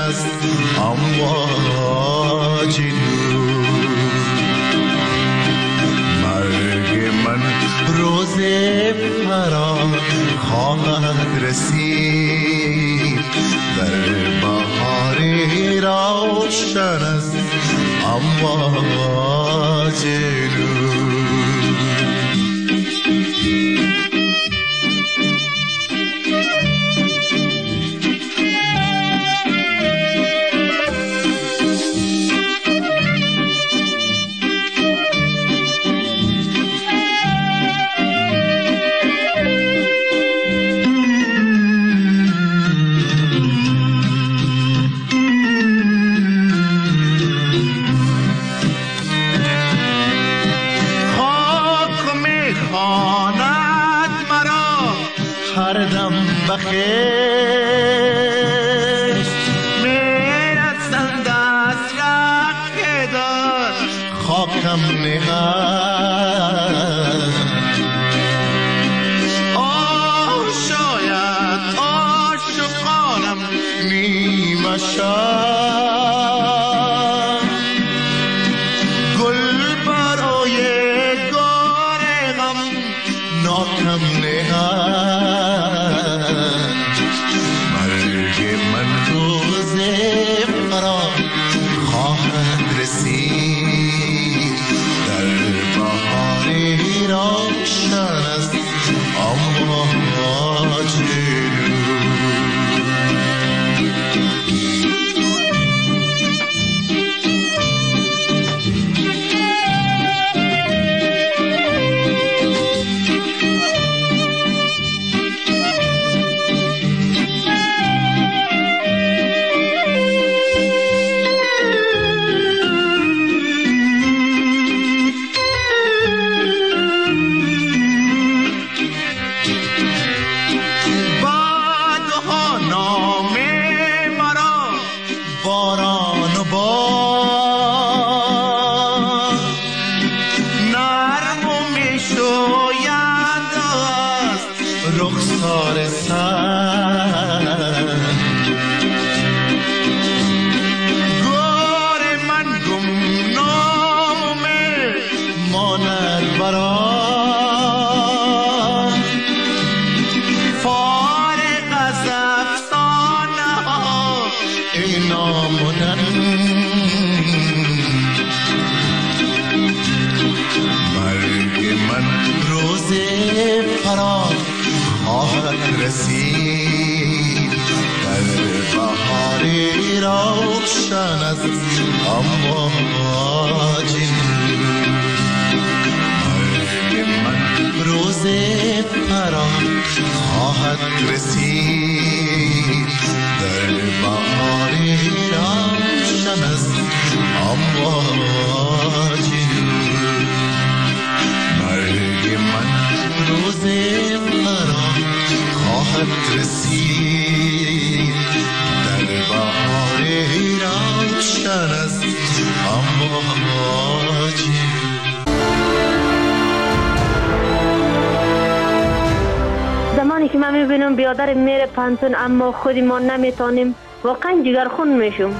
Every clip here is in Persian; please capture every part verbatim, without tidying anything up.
است امواج نور. مرگ من روز فرار خواهد رسید، در بهاری روشن است امواج نور. بخشت میرسند از راه دار خاکم نهاد. آه شاید عاشقانم نیمه شد، گل برای گار غم ناکم نهاد. رسید در بهاری روشن است امواج نور. مرگ من روز فرار خواهد رسید در بهاری روشن است امواج نور. مرگ من روز فرار خواهد رسید در بهار روشن است امواج. زمانی که من میبینم بیادر میره پانتون اما خودی ما نمیتونیم، واقعا جگرخون میشم.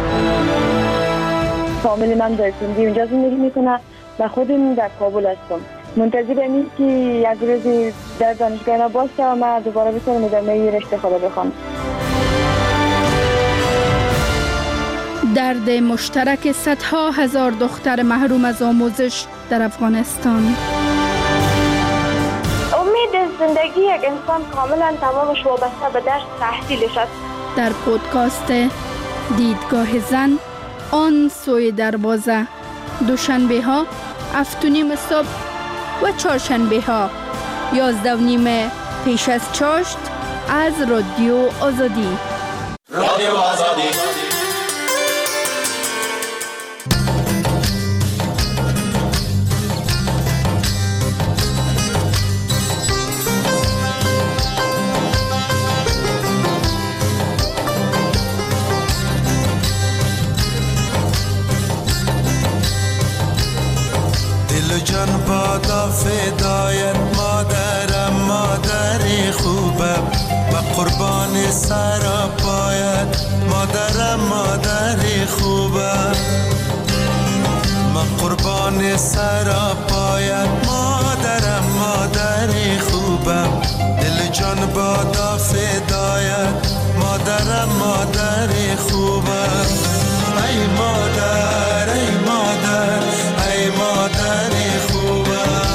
فامیل من در سندی اونجا زندگی میکنه و خودم در کابل هستم. منتظر اینیم که یک روزی در دانشگاه باشه و من دوباره بتونم ادامه رشته خود بخوام. درد مشترک صدها هزار دختر محروم از آموزش در افغانستان. امید زندگی یک انسان کاملا تمامش وابسته به درس تحصیلش است. در پودکاست دیدگاه زن آن سوی دروازه، دوشنبه ها هفت و نیم صبح و چهارشنبه ها یازده و نیم پیش از چاشت از رادیو آزادی. رادیو آزادی. جان بادا فدایت مادرم، مادر خوبم. و قربان سر پایت مادرم مادر خوبم من قربان سر پایت مادرم مادر خوبم دل جان بادا فدایت مادرم مادر خوبم ای مادر ای مادر ای مادر خوبم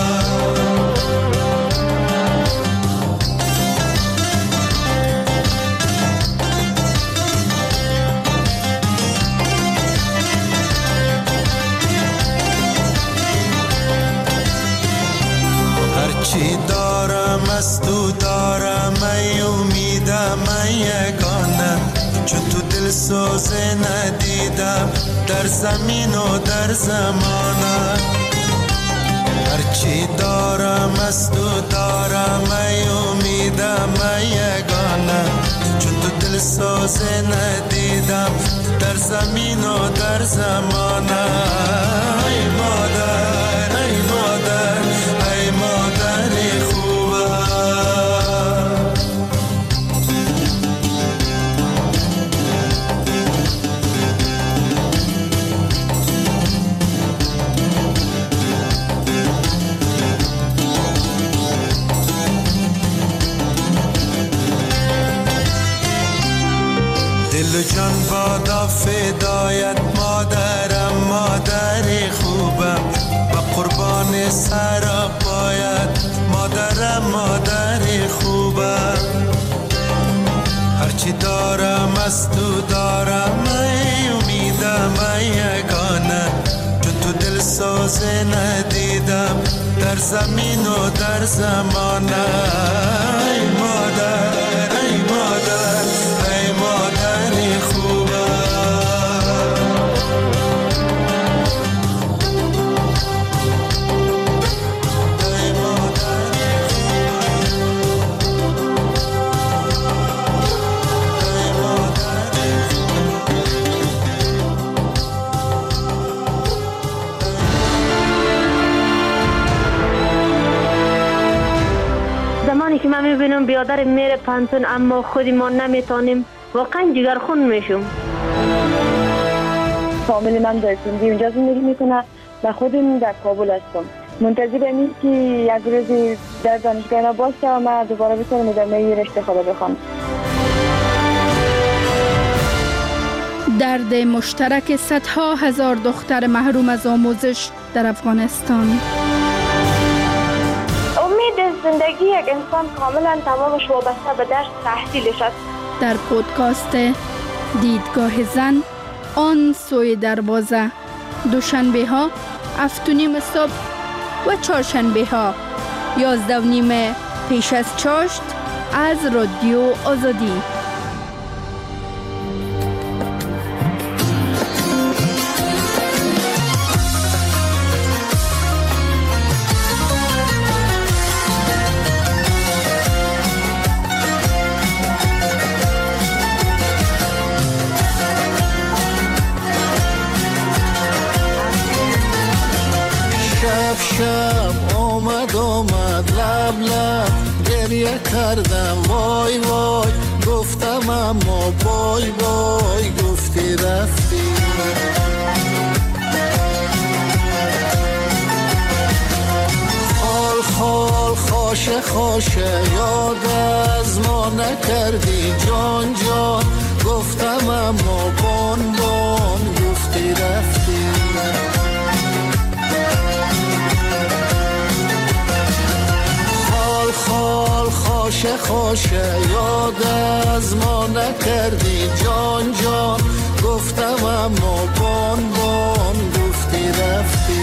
هرچی دارم از تو دارم ای امیدم ای یگانه چون تو دل سوزه ندیدم در زمین و در زمانه هرچی دارم از تو دارم ای امیدم ای یگانه چون تو دل سوزه ندیدم در زمین و در زمانه ای مادر ای مادر ای مادر خوبم دل و جان بادا فدایت مادرم مادر خوبم و قربان سر پایت مادرم مادر خوبم هرچی دارم از تو دارم ای امیدم ای یگانه چون تو دل سوزه ندیدم در زمین و در زمانه ای مادر ای مادر ای مادر خوبم زمانی که من میبینم بیادر میره پانتون اما خودی ما نمیتونیم واقعا جگرخون میشم. فامیل من در سندی اونجا زندگی میکنه و خودم در کابل هستم. منتظرم این که یک روزی در دانشگاه باشه و من دوباره بتونم ادامه رشته خدا بخوام. درد مشترک صدها هزار دختر محروم از آموزش در افغانستان. امید زندگی یک انسان کاملا تمامش وابسته به درس تحصیلش است. در پودکاست دیدگاه زن آن سوی دروازه دوشنبه ها هفت و نیم صبح و چهارشنبه ها یازده و نیم پیش از چاشت از رادیو آزادی. شب آمد آمد لب لب گریه کردم وای وای گفتم اما بای بای گفتی رفتی خال خال خاشه خاشه یاد از ما نکردی جان جان گفتم اما بان بان گفتی رفتی خال خاشه خاشه یاد از ما نکردی جان جان گفتم اما بان بان گفتی رفتی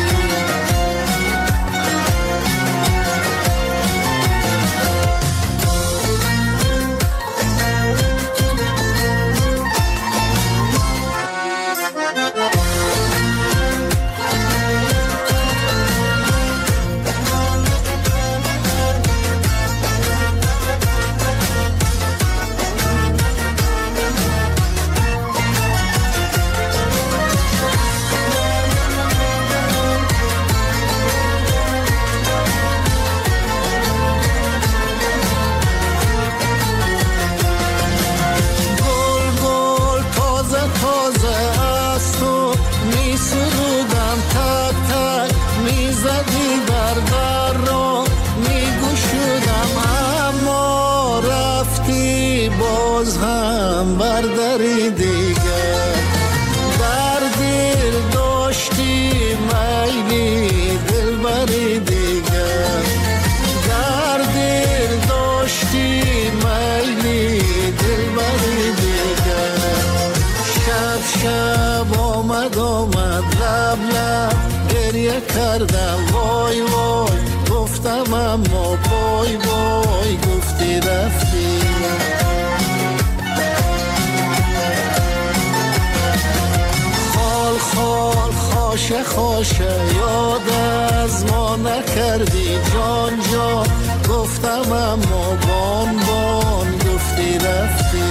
دلبری دیگر. در دل داشتی میلی دلبری دیگر. در دل داشتی میلی دلبری دیگر. شب شب آمد آمد لب لب گریه کردم وای وای گفتم اما بای بای گفتی رفتی. خال خال خاشه خاشه یاد از ما نکردی جان جان گفتم اما بان بان گفتی رفتی.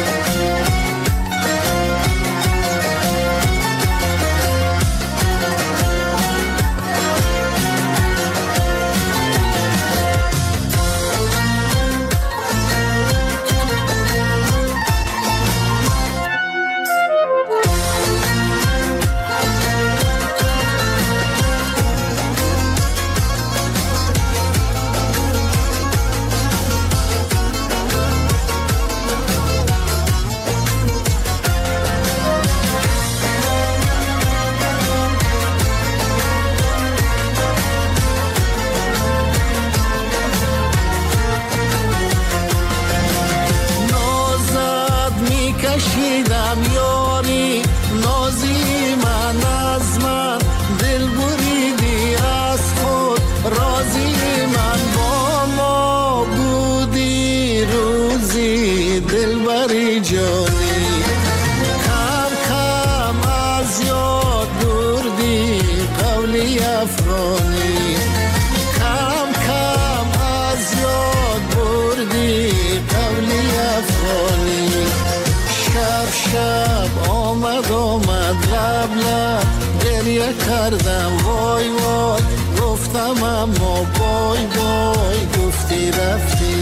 کشیدم یاری نازی من از من دل بریدی از خود رازی من با ما بودی روزی دلبری جانی. کم کم از یاد بردی قولی افغانی. کم کم از یاد بردی قولی افغانی. شب شب آمد آمد لب لب گریه کردم وای وای گفتم اما بای بای گفتی رفتی.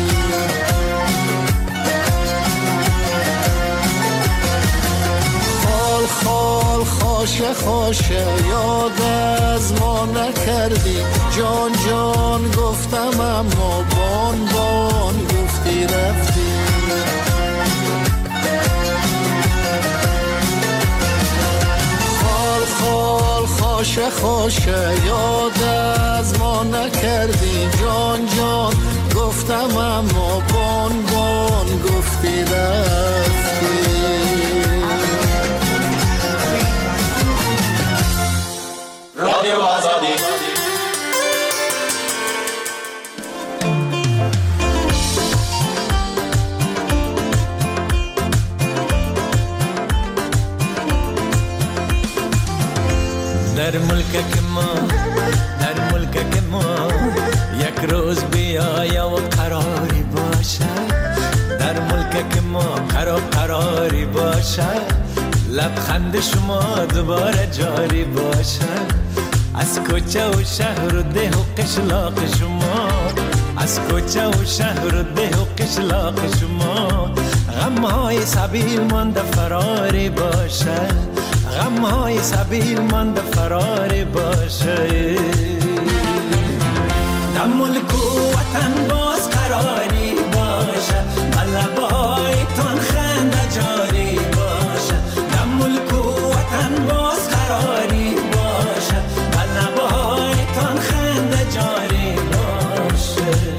خال خال خاشه خاشه یاد از ما نکردی جان جان گفتم اما بان بان گفتی رفتی. خال خاشه خاشه یاد از ما نکردی جان جان گفتم اما بان بان گفتی رفتی. رادیو آزادی در ملک ما در ملک ما یک روز بیایا و قراری باشد. در ملک ما قرار قراری باشد. لبخند شما دوباره جاری باشد. از کوچه و شهر و ده و قشلاق شما از کوچه و شهر و ده و قشلاق شما غمهای سبیل مانده فراری باشد. غمهای سبیل مانده فراری باشه. در ملک و وطن باز قراری باشه. لبایتان خنده جاری باشه. در ملک و وطن باز قراری باشه. لبایتان خنده جاری باشه.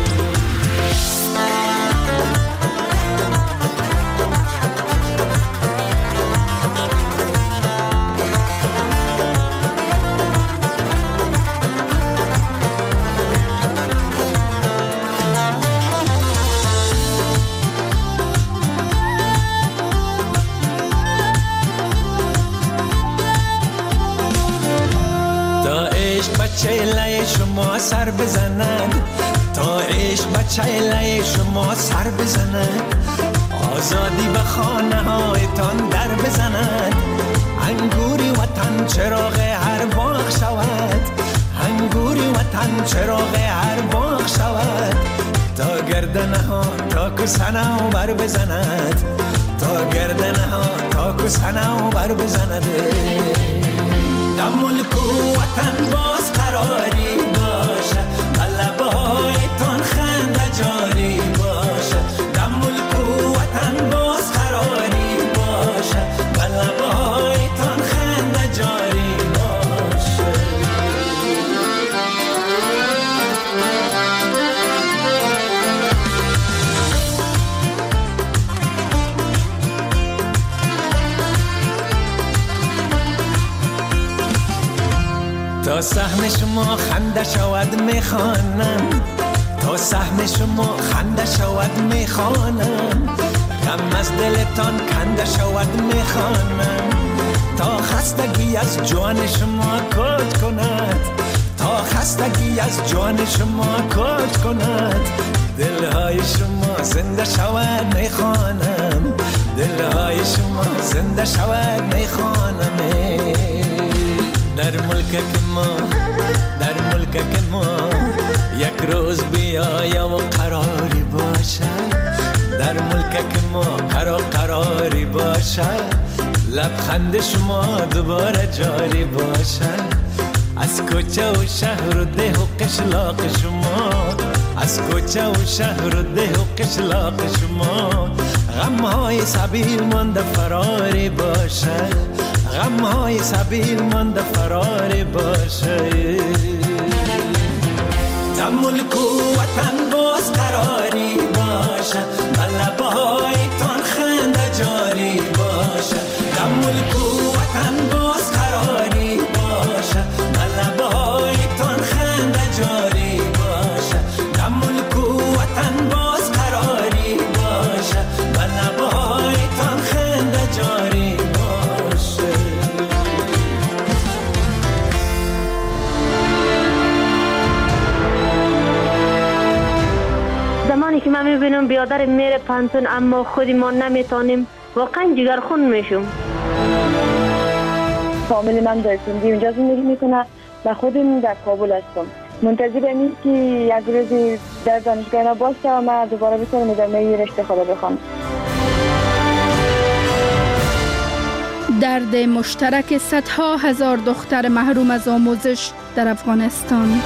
چهله شما سر بزند تا عشق بچهله شما سر بزند. آزادی به خانه هایتان در بزند. انگوری وطن چراغ هر باغ شود. انگوری وطن چراغ هر باغ شود. تا گردنه ها تا کسنه و بر بزند. تا گردنه ها تا کسنه و بر بزند. در ملک و وطن باز قراری باشه. لبایتان خنده جاری باشه. در ملک و وطن باز قراری باشه. تا سهم شما خنده شود میخوانم، تا سهم شما خنده شود میخوانم، غم از دلتان کنده شود میخوانم، تا خستگی از جان شما کج کند، تا خستگی از جان شما کج کند، دلهای شما زنده شود میخوانم، دلهای شما زنده شود میخوانم. در ملک ما، در ملک ما یک روز بیایم و قراری باشد، در ملک ما قرار قراری باشد، لبخند شما دوباره جاری باشد، از کوچه و شهر و ده و قشلاق شما، از کوچه و شهر و ده و قشلاق شما، غمهای سبیل مانده فراری باشد، غمهای سبیل مانده فراری باشد. در ملک و وطن باز قراری باشد، لبهای تان خنده جاری باشد، در ملک و وطن باز قراری باشد، لبهای تان خنده جاری باشد، در ملک و وطن باز قراری باشد، لبهای تان خنده جاری باشد. زمانی که من میبینم بیادر میره پانتون اما خودی ما نمیتونیم، واقعا جگرخون میشم. فامیل من در سندی اونجا زندگی میکنه و خودم در کابل هستم. منتظر این که یک روزی در دانشگاه باشه و من دوباره بتونم ادامه رشته خود بخوام. درد مشترک صدها هزار دختر محروم از آموزش در افغانستان.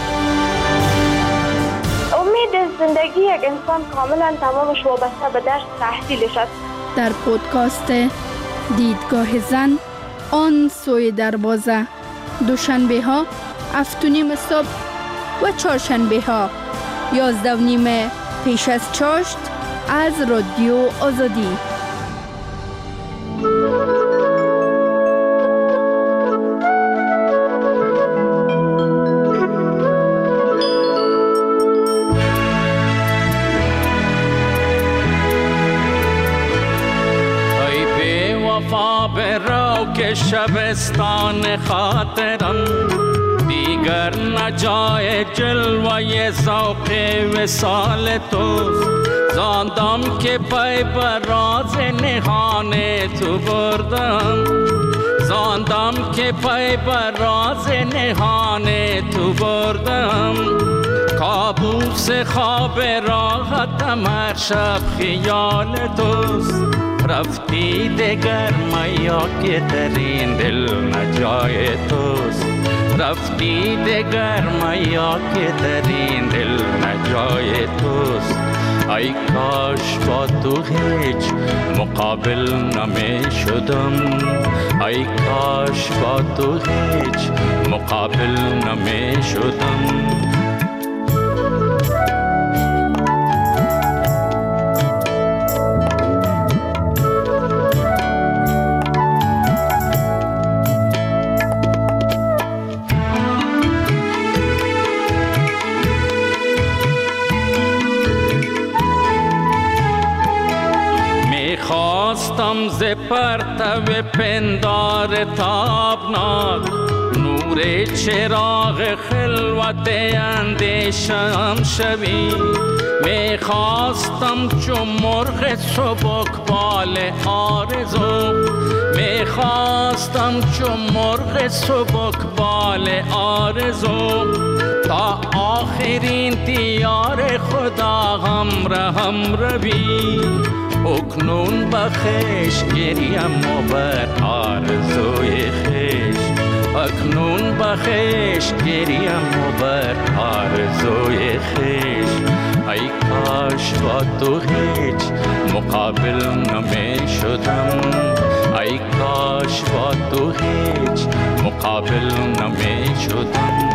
امید زندگی یک انسان کاملا تمامش وابسته به درس تحصیلش است. در پودکاست دیدگاه زن، آن سوی دروازه، دوشنبه ها هفت و نیم صبح و چهارشنبه ها یازده و نیم پیش از چاشت از رادیو آزادی. که شبستان خاطرم دیگر نجای جلوه ذوق وصال توست، زاندم که پای بر راز نهان تو بردم، زاندم که پای بر راز نهان تو بردم، کابوس خواب راحتم هر شب خیال توست، رفتی دگر میا که در این دل نجای توست، رفتی دگر میا که در این دل نجای توست. ای کاش با تو هیچ مقابل نمی شدم، ای کاش با تو هیچ مقابل نمی شدم. خواستم ز پرتو پندار تابناک نور چراغ خلوت اندیشم شوی، می خواستم چون مرغ سبک بال آرزو، می خواستم چون مرغ سبک بال آرزو، تا آخرین دیار خدا همراهم روی، اکنون بخش گریم و بر آرزوی خیش، اکنون بخش گریم و بر آرزوی خیش. ای کاش با تو هیچ مقابل نمی شدم، ای کاش با تو هیچ مقابل نمی شدم.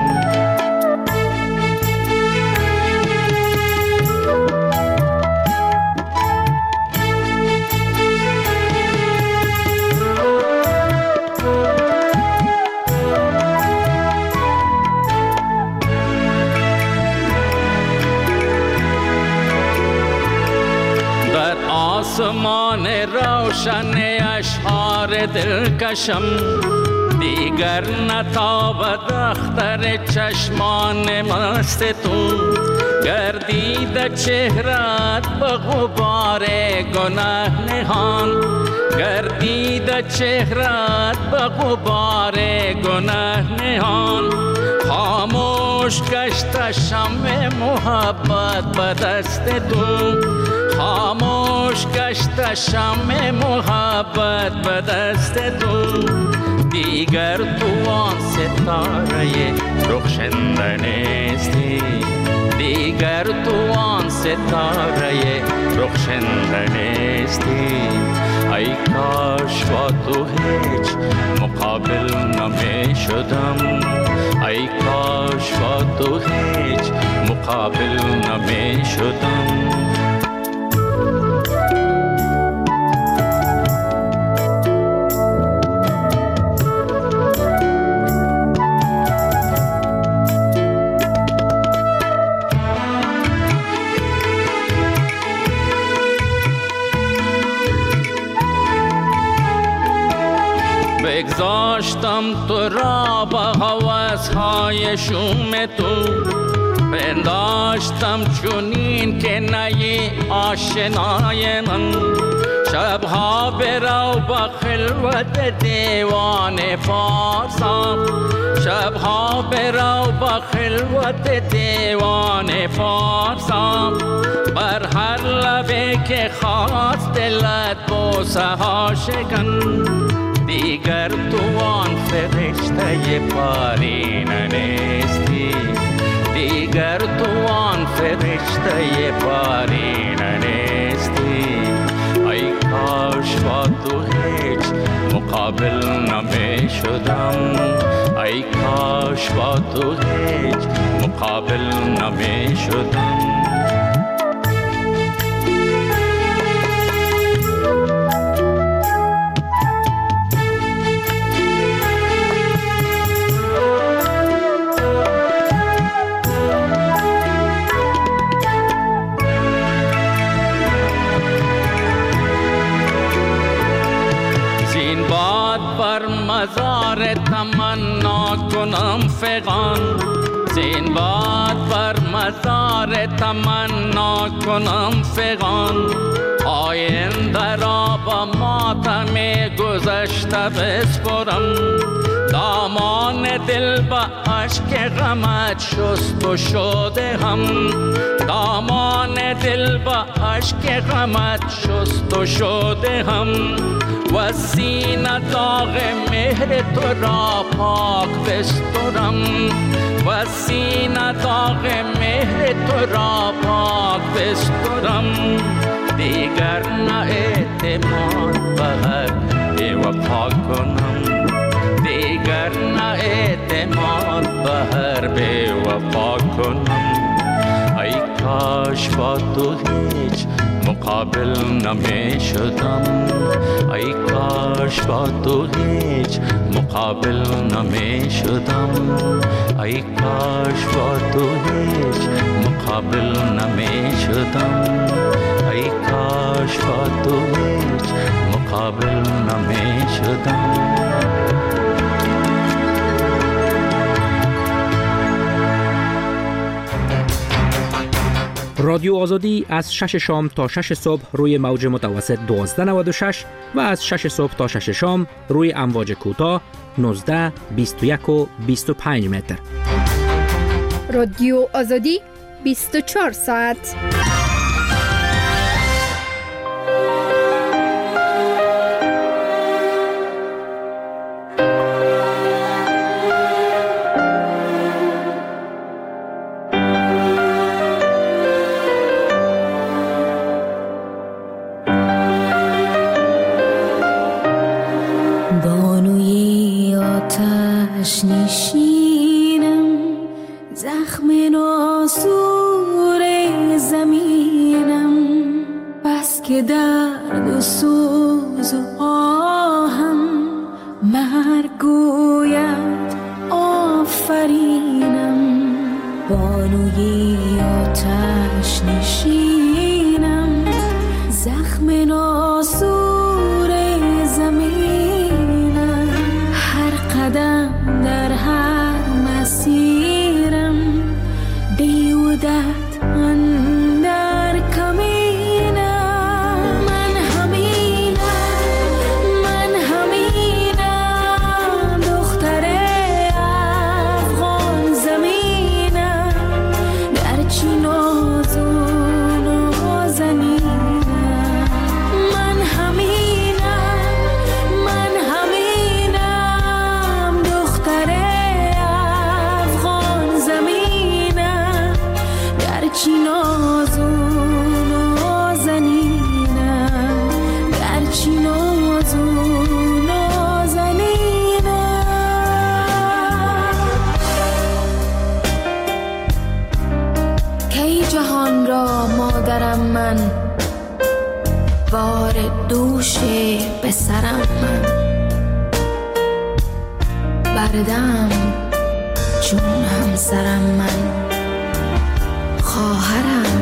روشن اشعار دلکشم، دیگر نتابد اختر چشمان مست تو. گردید چهرت به غبار گناه نهان، گردید چهرت به غبار گناه نهان. خاموش گشت شمع محبت به دست تو، خاموش گشت شمع محبت به دست تو. دیگر تو آن ستاره رخشنده نیستی، دیگر تو آن ستاره رخشنده نیستی. ای کاش با تو هیچ مقابل نمی شدم، ای کاش با تو هیچ مقابل نمی شدم. بگذاشتم تو را با هوس‌های شوم تو، پنداشتم چونین که نی آشنای من. شبها برو با خلوت دیوان فارسم، شبها برو با خلوت دیوان فارسم. بر هر لبه که خواست دلت بوسه ها شکن، دیگر تو آن فرشته پارینه نیستی، دیگر تو آن فرشته پارینه نیستی. ای کاش با تو هیچ مقابل نمی شدم، ای کاش با تو هیچ مقابل نمی شدم. مزار تمنا کنم فغان، زین باد بر مزار تمنا کنم فغان. آینده را با ماتم گذشته بسپرم، دامان دل با عشق غمت شست و شده هم، دامان دل با عشق غمت شست و شده هم. و سینه داغ مهر تو را پاک بسترم، و سینه داغ مهر تو را پاک بسترم. دیگر نه اعتماد به هر بی‌وفا کنم، دیگر نه اعتماد به هر بی‌وفا کنم. ای کاش با تو هیچ مقابل نمی شدم، ای کاش با تو هیچ مقابل نمی شدم، ای کاش با تو هیچ مقابل نمی شدم، ای کاش با تو هیچ مقابل نمی شدم. رادیو آزادی از شش شام تا شش صبح روی موج متوسط دوازده نود و شش و از شش صبح تا شش شام روی امواج کوتاه نوزده، بیست و یک و بیست و پنج متر. رادیو آزادی بیست و چهار ساعت. نشینم زخم ناسور زمینم، بس که درد و سوز و آهم مرگ گوید آفرینم. بانوی آتش نشینم زخم ناسور پسرم من، بردم چون همسرم من، خواهرم